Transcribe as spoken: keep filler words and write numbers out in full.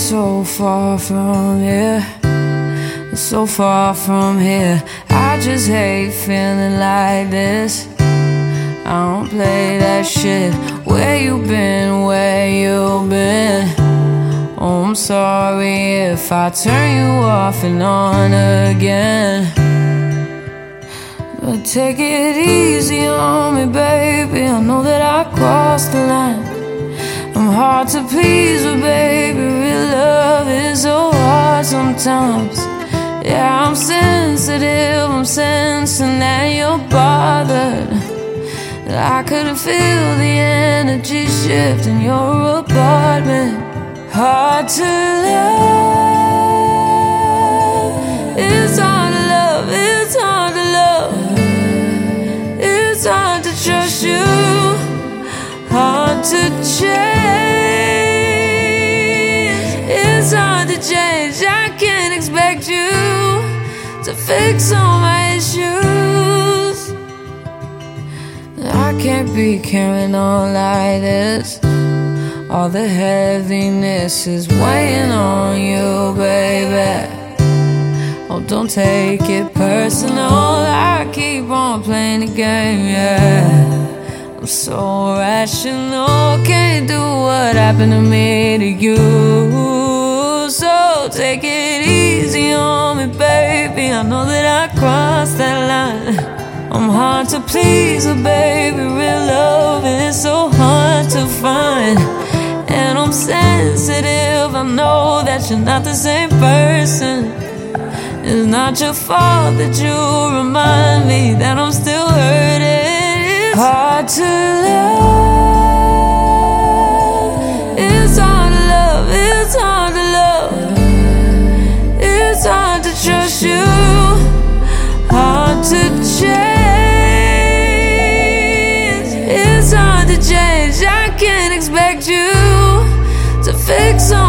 so far from here, so far from here. I just hate feeling like this. I don't play that shit. Where you been, where you been? Oh, I'm sorry if I turn you off and on again, but take it easy on me, baby. I know that I crossed the line. I'm hard to please, but baby, real love is so hard sometimes. Yeah, I'm sensitive, I'm sensing that you're bothered. I could feel the energy shift in your apartment. Hard to love, it's hard to love, it's hard to love. It's hard to trust you, hard to change. It's hard to change, I can't expect you to fix all my issues. I can't be carrying on like this. All the heaviness is weighing on you, baby. Oh, don't take it personal. I keep on playing the game, yeah. I'm so rational, can't do what happened to me to you. So take it easy on me, baby. I know that I crossed that line. I'm hard to please, but baby, real love is so hard to find. And I'm sensitive, I know that you're not the same person. It's not your fault that you remind me that I'm still hurting. It's hard to love, it's hard to love, it's hard to love. It's hard to trust you, hard to change. It's hard to change, I can't expect you to fix all